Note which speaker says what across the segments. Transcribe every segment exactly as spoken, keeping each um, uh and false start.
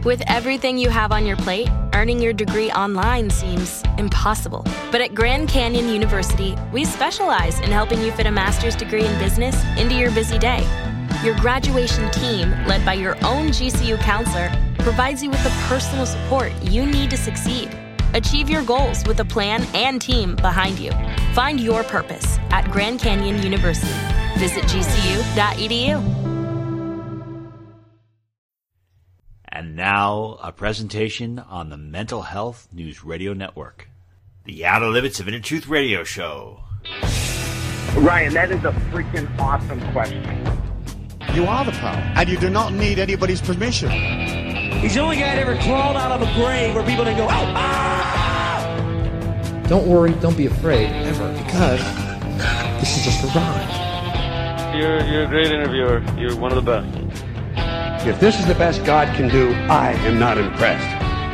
Speaker 1: With everything you have on your plate, earning your degree online seems impossible. But at Grand Canyon University, we specialize in helping you fit a master's degree in business into your busy day. Your graduation team, led by your own G C U counselor, provides you with the personal support you need to succeed. Achieve your goals with a plan and team behind you. Find your purpose at Grand Canyon University. Visit g c u dot e d u.
Speaker 2: And now, a presentation on the Mental Health News Radio Network. The Outer Limits of Inner Truth Radio Show.
Speaker 3: Ryan, that is a freaking awesome question.
Speaker 4: You are the power, and you do not need anybody's permission.
Speaker 5: He's the only guy that ever crawled out of a grave where people didn't go, oh, ah!
Speaker 6: Don't worry, don't be afraid, ever, because this is just a ride.
Speaker 7: You're, you're a great interviewer. You're one of the best.
Speaker 8: If this is the best God can do, I am not impressed.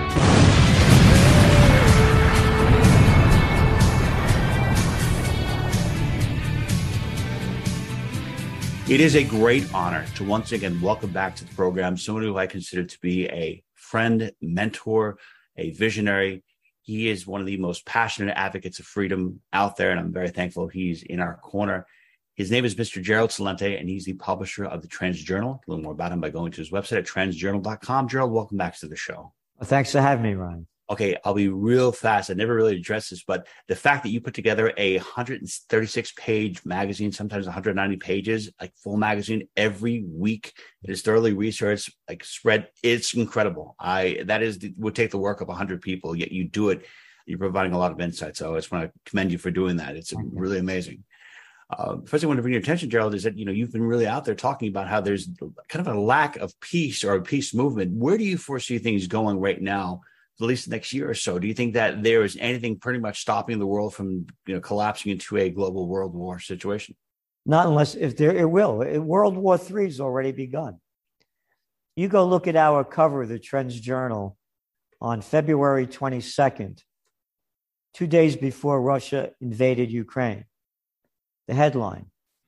Speaker 2: It is a great honor to once again welcome back to the program someone who I consider to be a friend, mentor, a visionary. He is one of the most passionate advocates of freedom out there, and I'm very thankful he's in our corner. His name is Mister Gerald Celente, and he's the publisher of the Trans Journal. Learn more about him by going to his website at trans journal dot com. Gerald, welcome back to the show.
Speaker 9: Well, thanks for having me, Ryan.
Speaker 2: Okay, I'll be real fast. I never really addressed this, but the fact that you put together a one hundred thirty-six page magazine, sometimes one hundred ninety pages, like full magazine every week, it is thoroughly researched, like spread. It's incredible. I that is would take the work of one hundred people, yet you do it. You're providing a lot of insight. So I just want to commend you for doing that. It's really amazing. Uh, first, I want to bring your attention, Gerald, is that, you know, you've been really out there talking about how there's kind of a lack of peace or a peace movement. Where do you foresee things going right now, at least the next year or so? Do you think that there is anything pretty much stopping the world from, you know, collapsing into a global world war situation?
Speaker 9: Not unless, if there, it will. World War Three has already begun. You go look at our cover of the Trends Journal on February twenty-second, two days before Russia invaded Ukraine. The headline,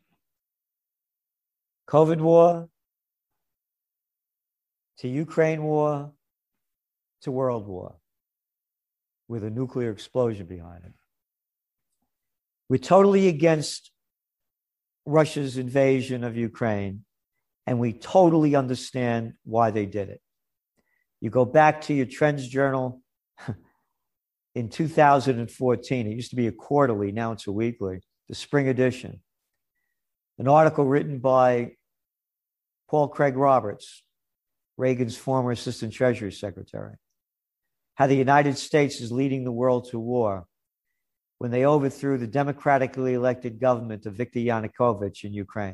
Speaker 9: COVID war to Ukraine war to world war with a nuclear explosion behind it. We're totally against Russia's invasion of Ukraine, and we totally understand why they did it. You go back to your Trends Journal in two thousand fourteen. It used to be a quarterly, now it's a weekly. The spring edition, an article written by Paul Craig Roberts, Reagan's former assistant treasury secretary, how the United States is leading the world to war when they overthrew the democratically elected government of Viktor Yanukovych in Ukraine.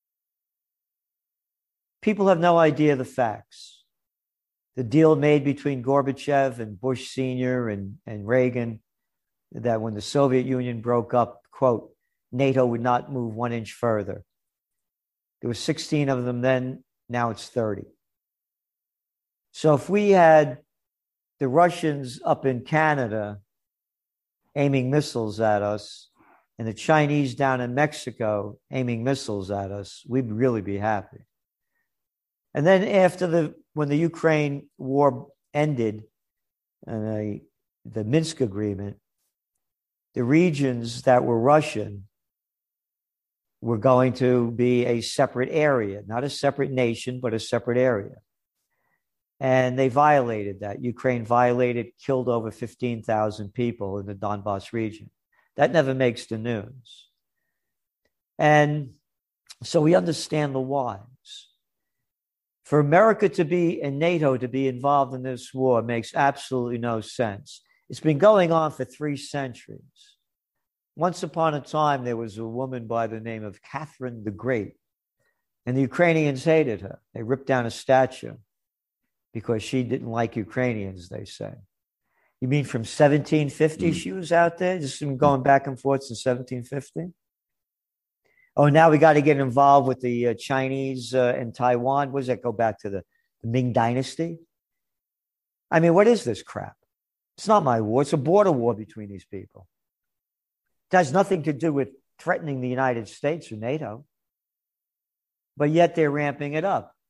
Speaker 9: People have no idea the facts. The deal made between Gorbachev and Bush Senior and, and Reagan, that when the Soviet Union broke up, quote, NATO would not move one inch further. There were sixteen of them then, now it's thirty. So if we had the Russians up in Canada aiming missiles at us and the Chinese down in Mexico aiming missiles at us, we'd really be happy. And then after the, when the Ukraine war ended and the, the Minsk agreement, the regions that were Russian were going to be a separate area, not a separate nation, but a separate area. And they violated that. Ukraine violated, killed over fifteen thousand people in the Donbass region. That never makes the news. And so we understand the whys. For America to be, and NATO to be involved in this war makes absolutely no sense. It's been going on for three centuries. Once upon a time, there was a woman by the name of Catherine the Great, and the Ukrainians hated her. They ripped down a statue because she didn't like Ukrainians, they say. You mean from seventeen fifty mm. she was out there? Just been going back and forth since seventeen fifty? Oh, now we got to get involved with the uh, Chinese uh, and Taiwan. What does that go back to the, the Ming Dynasty? I mean, what is this crap? It's not my war. It's a border war between these people. It has nothing to do with threatening the United States or NATO. But yet they're ramping it up.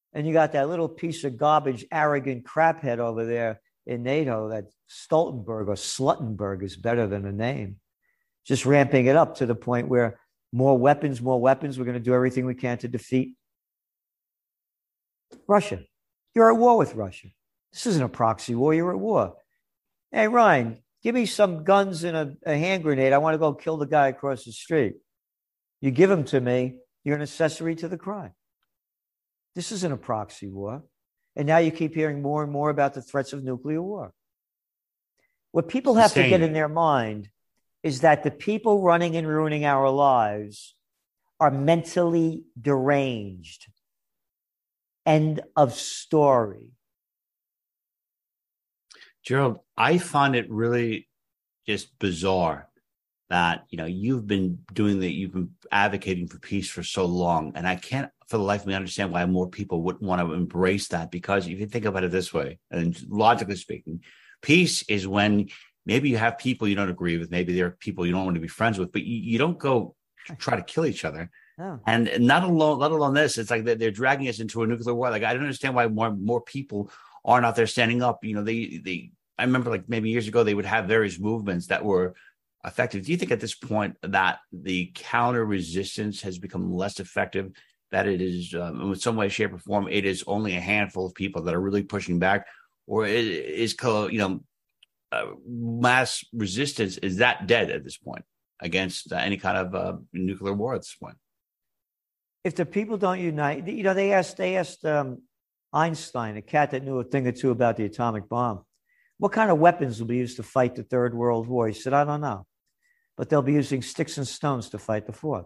Speaker 9: And you got that little piece of garbage, arrogant craphead over there in NATO, that Stoltenberg or Sluttenberg is better than a name, just ramping it up to the point where more weapons, more weapons. We're going to do everything we can to defeat Russia. You're at war with Russia. This isn't a proxy war. You're at war. Hey, Ryan, give me some guns and a, a hand grenade. I want to go kill the guy across the street. You give them to me, you're an accessory to the crime. This isn't a proxy war. And now you keep hearing more and more about the threats of nuclear war. What people have to get in their mind is that the people running and ruining our lives are mentally deranged. End of story.
Speaker 2: Gerald, I find it really just bizarre that, you know, you've been doing that, you've been advocating for peace for so long. And I can't for the life of me understand why more people wouldn't want to embrace that. Because if you think about it this way, and logically speaking, peace is when maybe you have people you don't agree with, maybe there are people you don't want to be friends with, but you, you don't go try to kill each other.
Speaker 9: Oh.
Speaker 2: And not alone, let alone this, it's like they're, they're dragging us into a nuclear war. Like, I don't understand why more more people aren't out there standing up. You know, they they. I remember like maybe years ago they would have various movements that were effective. Do you think at this point that the counter resistance has become less effective? That it is, um, in some way, shape, or form, it is only a handful of people that are really pushing back, or is, you know, uh, mass resistance, is that dead at this point against uh, any kind of uh, nuclear war at this point?
Speaker 9: If the people don't unite, you know, they asked they asked um, Einstein, a cat that knew a thing or two about the atomic bomb, what kind of weapons will be used to fight the Third World War? He said, I don't know, but they'll be using sticks and stones to fight the fourth.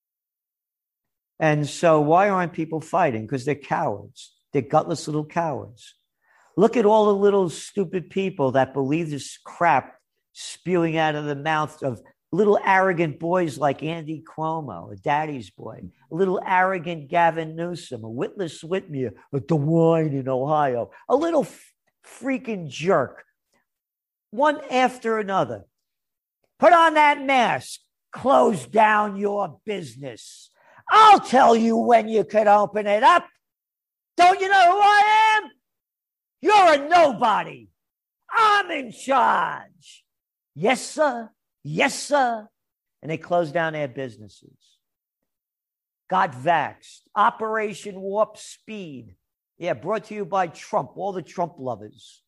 Speaker 9: And so why aren't people fighting? Because they're cowards. They're gutless little cowards. Look at all the little stupid people that believe this crap spewing out of the mouth of little arrogant boys like Andy Cuomo, a daddy's boy, a little arrogant Gavin Newsom, a witless Whitmer, a DeWine in Ohio, a little f- freaking jerk, one after another. Put on that mask. Close down your business. I'll tell you when you could open it up. Don't you know who I am? You're a nobody. I'm in charge. Yes, sir. Yes, sir. And they closed down their businesses. Got vaxxed. Operation Warp Speed. Yeah, brought to you by Trump, all the Trump lovers.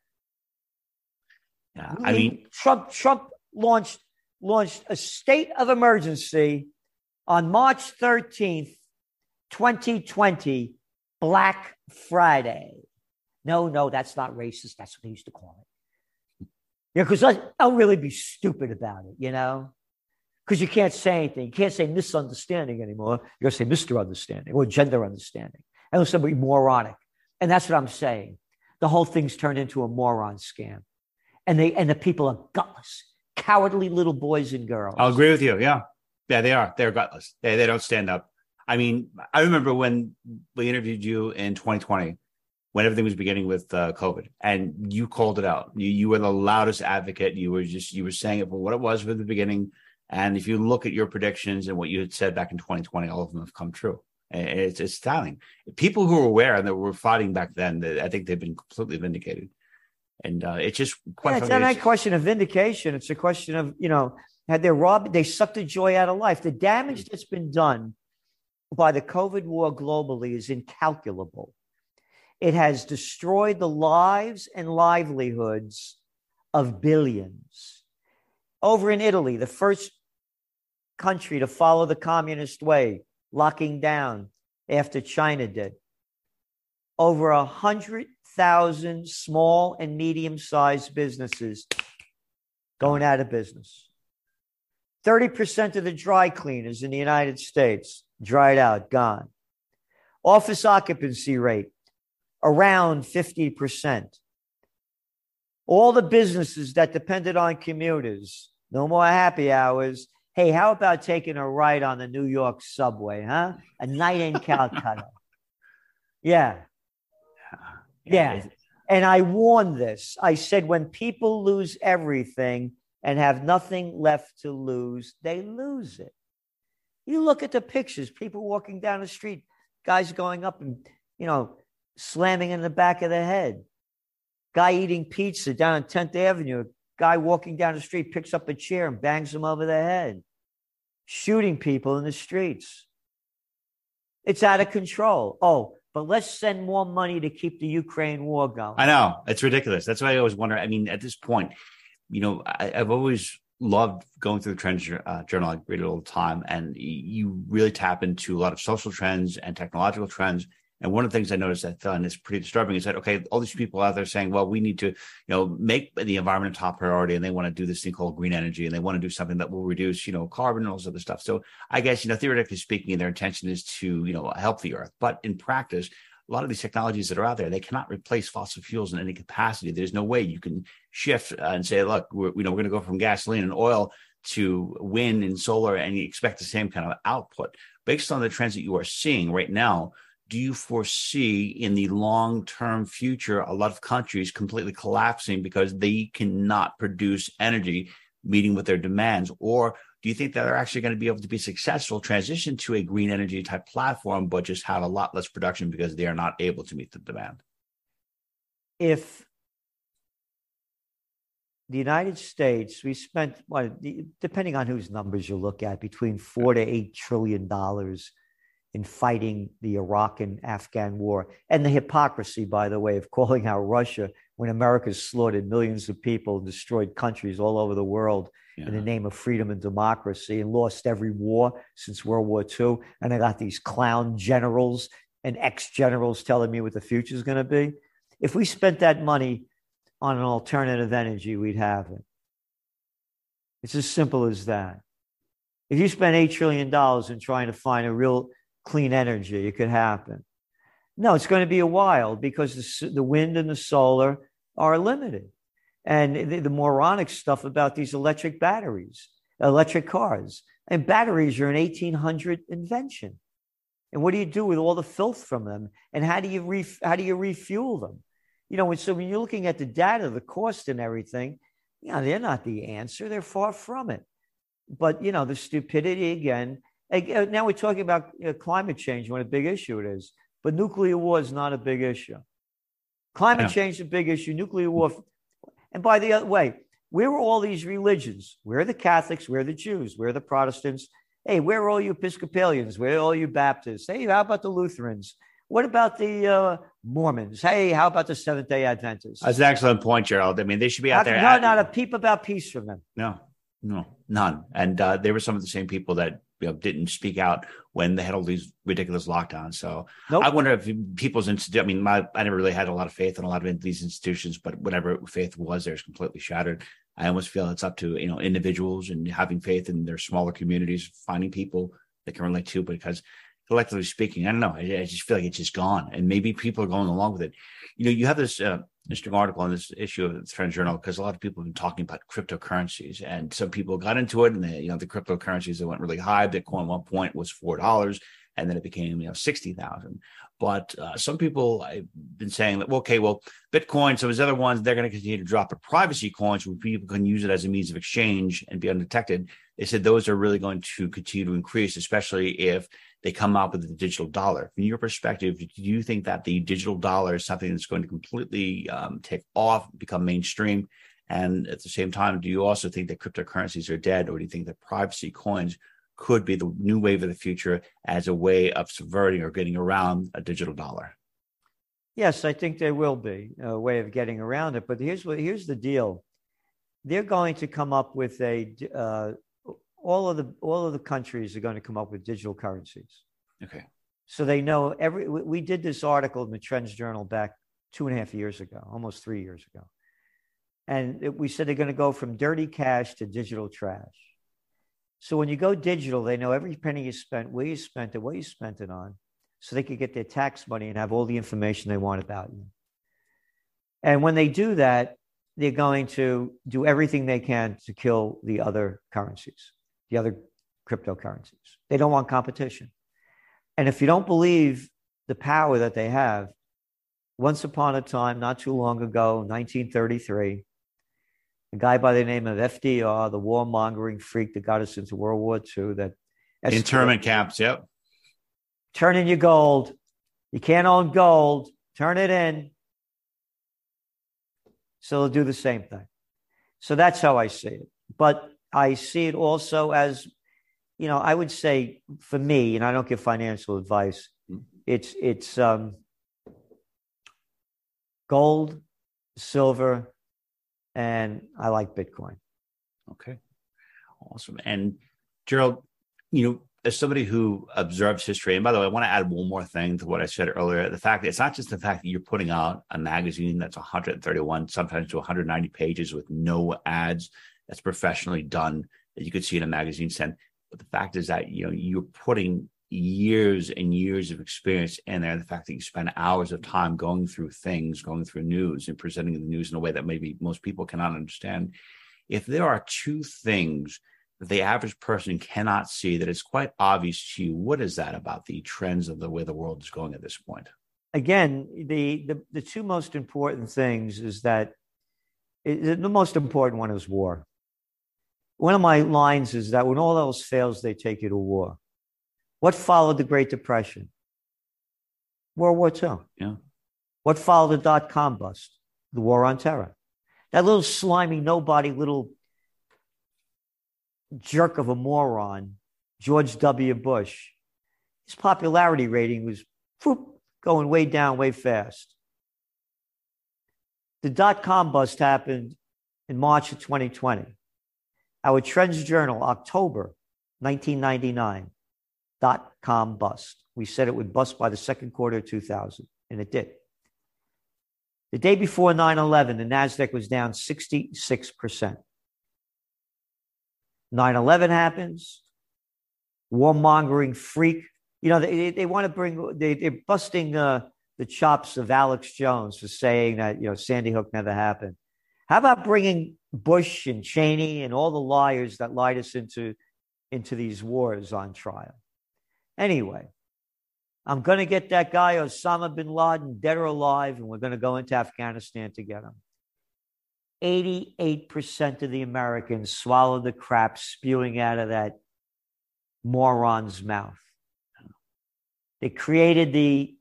Speaker 2: Yeah, I mean,
Speaker 9: Trump, Trump launched, launched a state of emergency on March thirteenth, twenty twenty, Black Friday. No, no, that's not racist. That's what they used to call it. Yeah, because I'll really be stupid about it, you know? Because you can't say anything. You can't say misunderstanding anymore. You got to say Mister Understanding or gender understanding. And it'll be moronic. And that's what I'm saying. The whole thing's turned into a moron scam. And they and the people are gutless, cowardly little boys and girls.
Speaker 2: I'll agree with you. Yeah. Yeah, they are. They're gutless. They, they don't stand up. I mean, I remember when we interviewed you in twenty twenty, when everything was beginning with uh, COVID, and you called it out. You you were the loudest advocate. You were just you were saying it for what it was from the beginning. And if you look at your predictions and what you had said back in twenty twenty, all of them have come true. It's, it's astounding. People who were aware and that were fighting back then, I think they've been completely vindicated. And uh, it's just quite.
Speaker 9: Yeah, it's not a question of vindication. It's a question of, you know, had they robbed, they sucked the joy out of life. The damage that's been done by the COVID war globally is incalculable. It has destroyed the lives and livelihoods of billions. Over in Italy, the first country to follow the communist way, locking down after China did. Over a hundred thousand small and medium-sized businesses going out of business. thirty percent of the dry cleaners in the United States dried out, gone. Office occupancy rate around fifty percent. All the businesses that depended on commuters, no more happy hours. Hey, how about taking a ride on the New York subway, huh? A night in Calcutta. Yeah. Yeah. And I warned this. I said, when people lose everything and have nothing left to lose, they lose it. You look at the pictures, people walking down the street, guys going up and you know, slamming in the back of the head. Guy eating pizza down on tenth Avenue. Guy walking down the street picks up a chair and bangs him over the head. Shooting people in the streets. It's out of control. Oh, but let's send more money to keep the Ukraine war going.
Speaker 2: I know. It's ridiculous. That's why I always wonder. I mean, at this point, you know, I, I've always loved going through the Trends uh, Journal. I read it all the time. And you really tap into a lot of social trends and technological trends. And one of the things I noticed that and it's pretty disturbing is that, okay, all these people out there saying, well, we need to, you know, make the environment a top priority, and they want to do this thing called green energy, and they want to do something that will reduce, you know, carbon and all this other stuff. So I guess, you know, theoretically speaking, their intention is to, you know, help the earth. But in practice, a lot of these technologies that are out there, they cannot replace fossil fuels in any capacity. There's no way you can shift and say, look, we're, you know, we're going to go from gasoline and oil to wind and solar, and you expect the same kind of output. Based on the trends that you are seeing right now, do you foresee in the long-term future a lot of countries completely collapsing because they cannot produce energy meeting with their demands? Or do you think that they're actually going to be able to be successful, transition to a green energy type platform, but just have a lot less production because they are not able to meet the demand?
Speaker 9: If the United States, we spent, well, depending on whose numbers you look at, between four to eight trillion dollars in fighting the Iraq and Afghan war, and the hypocrisy, by the way, of calling out Russia when America slaughtered millions of people, destroyed countries all over the world yeah. in the name of freedom and democracy, and lost every war since World War Two. And I got these clown generals and ex-generals telling me what the future is going to be. If we spent that money on an alternative energy, we'd have it. It's as simple as that. If you spend eight trillion dollars in trying to find a real clean energy, it could happen. No, it's going to be a while because the, the wind and the solar are limited. And the, the moronic stuff about these electric batteries, electric cars, and batteries are an eighteen hundred invention. And what do you do with all the filth from them? And how do you re, how do you refuel them? You know, so when you're looking at the data, the cost and everything, you know, they're not the answer. They're far from it. But, you know, the stupidity again. Now we're talking about you know, climate change, what a big issue it is. But nuclear war is not a big issue. Climate yeah. change is a big issue. Nuclear war. And by the other way, where are all these religions? Where are the Catholics? Where are the Jews? Where are the Protestants? Hey, where are all you Episcopalians? Where are all you Baptists? Hey, how about the Lutherans? What about the uh, Mormons? Hey, how about the Seventh-day Adventists?
Speaker 2: That's an excellent point, Gerald. I mean, they should be out
Speaker 9: how,
Speaker 2: there.
Speaker 9: No,
Speaker 2: at,
Speaker 9: not a peep about peace from them.
Speaker 2: No, no, none. And uh, they were some of the same people that you know, didn't speak out when they had all these ridiculous lockdowns. So nope. I wonder if people's institute, I mean, my, I never really had a lot of faith in a lot of these institutions, but whatever faith was there is completely shattered. I almost feel it's up to, you know, individuals and having faith in their smaller communities, finding people that can relate to, because collectively speaking, I don't know, I, I just feel like it's just gone. And maybe people are going along with it. You know, you have this uh, interesting article on this issue of the Trends Journal, because a lot of people have been talking about cryptocurrencies, and some people got into it, and they, you know, the cryptocurrencies that went really high. Bitcoin at one point was four dollars, and then it became, you know, sixty thousand. But uh, some people have been saying that, well, okay, well, Bitcoin, some of these other ones, they're going to continue to drop. But privacy coins, where people can use it as a means of exchange and be undetected, they said those are really going to continue to increase, especially if they come out with the digital dollar. From your perspective, do you think that the digital dollar is something that's going to completely um, take off, become mainstream? And at the same time, do you also think that cryptocurrencies are dead, or do you think that privacy coins could be the new wave of the future as a way of subverting or getting around a digital dollar?
Speaker 9: Yes, I think there will be a way of getting around it. But here's what here's the deal: they're going to come up with a uh, all of the all of the countries are going to come up with digital currencies.
Speaker 2: Okay.
Speaker 9: So they know every. We did this article in the Trends Journal back two and a half years ago, almost three years ago, and it, we said they're going to go from dirty cash to digital trash. So when you go digital, they know every penny you spent, where you spent it, what you spent it on, so they could get their tax money and have all the information they want about you. And when they do that, they're going to do everything they can to kill the other currencies, the other cryptocurrencies. They don't want competition. And if you don't believe the power that they have, once upon a time, not too long ago, nineteen thirty-three, a guy by the name of F D R, the warmongering freak that got us into World War Two, that
Speaker 2: internment camps, yep.
Speaker 9: Turn in your gold. You can't own gold. Turn it in. So they'll do the same thing. So that's how I see it. But I see it also as, you know, I would say for me, and I don't give financial advice, it's it's um, gold, silver, and I like Bitcoin.
Speaker 2: Okay. Awesome. And Gerald, you know, as somebody who observes history, and by the way, I want to add one more thing to what I said earlier. The fact that it's not just the fact that you're putting out a magazine that's one hundred thirty-one, sometimes to one hundred ninety pages with no ads, that's professionally done, that you could see in a magazine sense. But the fact is that, you know, you're putting years and years of experience in there. The fact that you spend hours of time going through things, going through news and presenting the news in a way that maybe most people cannot understand. If there are two things that the average person cannot see that is quite obvious to you, what is that about the trends of the way the world is going at this point?
Speaker 9: Again, the the, the two most important things is that it, the most important one is war. One of my lines is that when all else fails, they take you to war. What followed the Great Depression? World War Two.
Speaker 2: Yeah.
Speaker 9: What followed the dot-com bust? The War on Terror. That little slimy, nobody, little jerk of a moron, George W. Bush, his popularity rating was whoop, going way down, way fast. The dot-com bust happened in March of twenty twenty. Our Trends Journal, October nineteen ninety-nine, dot-com bust. We said it would bust by the second quarter of two thousand, and it did. The day before nine eleven, the NASDAQ was down sixty-six percent. nine eleven happens, warmongering freak. You know, they, they want to bring, they, they're busting uh, the chops of Alex Jones for saying that, you know, Sandy Hook never happened. How about bringing Bush and Cheney and all the liars that lied us into, into these wars on trial? Anyway, I'm going to get that guy, Osama bin Laden, dead or alive, and we're going to go into Afghanistan to get him. eighty-eight percent of the Americans swallowed the crap spewing out of that moron's mouth. They created the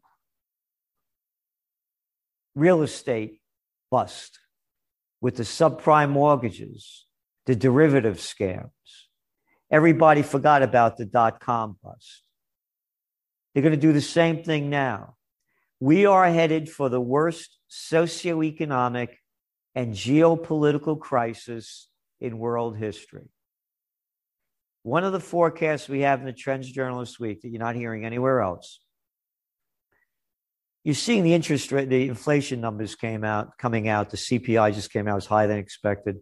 Speaker 9: real estate bust with the subprime mortgages, the derivative scams. Everybody forgot about the dot-com bust. They're going to do the same thing now. We are headed for the worst socioeconomic and geopolitical crisis in world history. One of the forecasts we have in the Trends Journal this week that you're not hearing anywhere else, you're seeing the interest rate, the inflation numbers came out, coming out. The C P I just came out as higher than expected.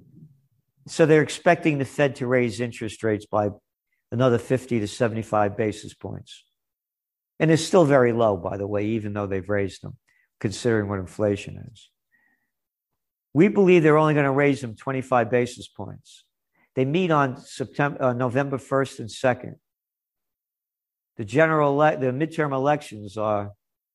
Speaker 9: So they're expecting the Fed to raise interest rates by another fifty to seventy-five basis points. And it's still very low, by the way, even though they've raised them, considering what inflation is. We believe they're only going to raise them twenty-five basis points. They meet on September, uh, November first and second. The general, ele- the midterm elections are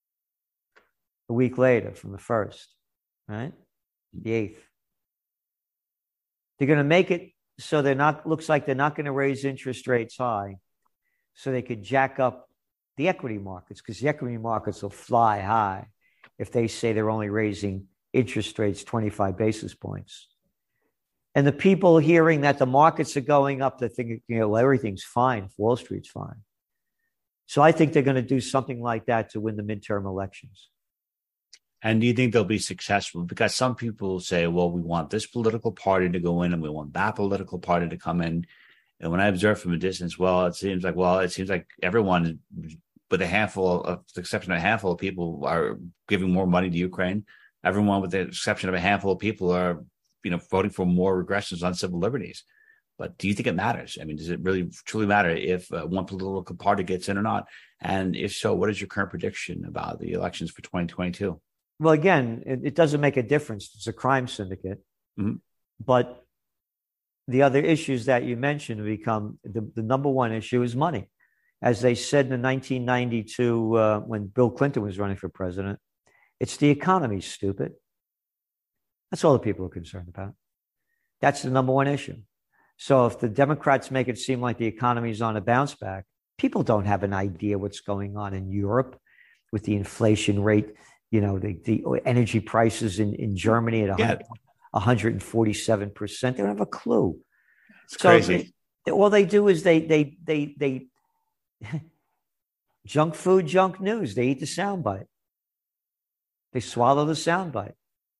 Speaker 9: a week later from the first, right? The eighth. They're going to make it so they're not, looks like they're not going to raise interest rates high so they could jack up the equity markets, because the equity markets will fly high if they say they're only raising interest rates twenty-five basis points. And the people hearing that the markets are going up, they think, you know, everything's fine. Wall Street's fine. So I think they're going to do something like that to win the midterm elections.
Speaker 2: And do you think they'll be successful? Because some people say, well, we want this political party to go in and we want that political party to come in. And when I observe from a distance, well, it seems like, well, it seems like everyone, with a handful, of the exception of a handful of people, are giving more money to Ukraine. Everyone, with the exception of a handful of people, are, you know, voting for more regressions on civil liberties. But do you think it matters? I mean, does it really truly matter if uh, one political party gets in or not? And if so, what is your current prediction about the elections for twenty twenty-two?
Speaker 9: Well, again, it, it doesn't make a difference. It's a crime syndicate. Mm-hmm. But the other issues that you mentioned become the, the number one issue is money. As they said in nineteen ninety-two, uh, when Bill Clinton was running for president, it's the economy, stupid. That's all the people are concerned about. That's the number one issue. So if the Democrats make it seem like the economy is on a bounce back, people don't have an idea what's going on in Europe with the inflation rate, you know, the, the energy prices in, in Germany at yeah. one hundred forty-seven percent. They don't have a clue.
Speaker 2: It's so crazy.
Speaker 9: They, all they do is they, they, they, they, junk food, junk news. They eat the soundbite. They swallow the soundbite.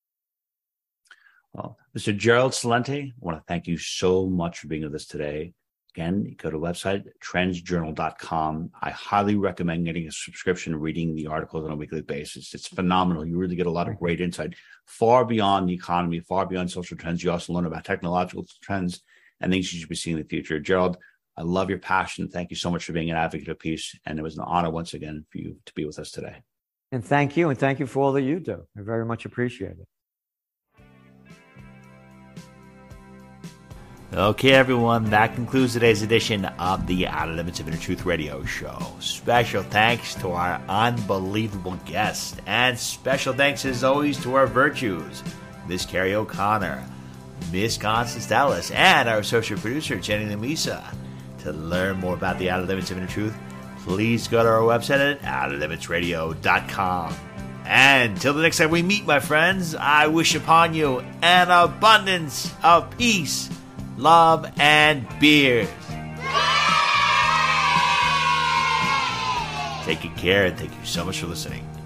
Speaker 2: Well, Mister Gerald Celente, I want to thank you so much for being with us today. Again, you go to the website, trends journal dot com. I highly recommend getting a subscription and reading the articles on a weekly basis. It's phenomenal. You really get a lot of great insight, far beyond the economy, far beyond social trends. You also learn about technological trends and things you should be seeing in the future. Gerald, I love your passion. Thank you so much for being an advocate of peace. And it was an honor once again for you to be with us today.
Speaker 9: And thank you. And thank you for all that you do. I very much appreciate it.
Speaker 10: Okay, everyone, that concludes today's edition of the Outer Limits of Inner Truth Radio Show. Special thanks to our unbelievable guests, and special thanks, as always, to our virtues, Miss Carrie O'Connor, Miss Constance Dallas, and our associate producer, Jenny Lamisa. To learn more about the Outer Limits of Inner Truth, please go to our website at outer limits radio dot com. And until the next time we meet, my friends, I wish upon you an abundance of peace, love, and beers. Take good care, and thank you so much for listening.